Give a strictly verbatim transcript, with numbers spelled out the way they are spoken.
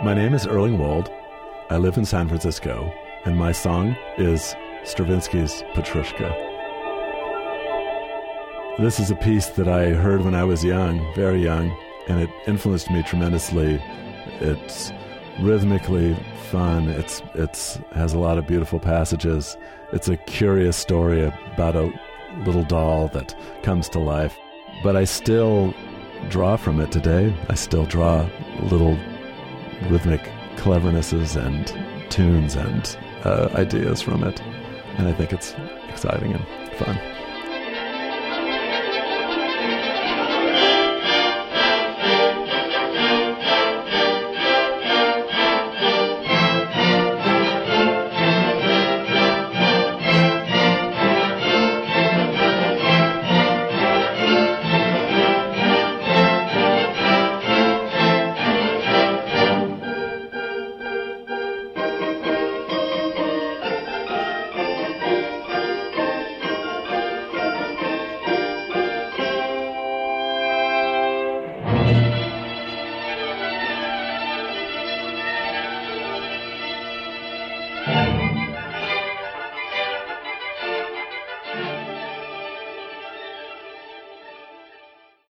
My name is Erling Wold. I live in San Francisco, and my song is Stravinsky's Petrushka. This is a piece that I heard when I was young, very young, and it influenced me tremendously. It's rhythmically fun. It's it's has a lot of beautiful passages. It's a curious story about a little doll that comes to life. But I still draw from it today. I still draw little rhythmic clevernesses and tunes and uh, ideas from it. And I think it's exciting and fun.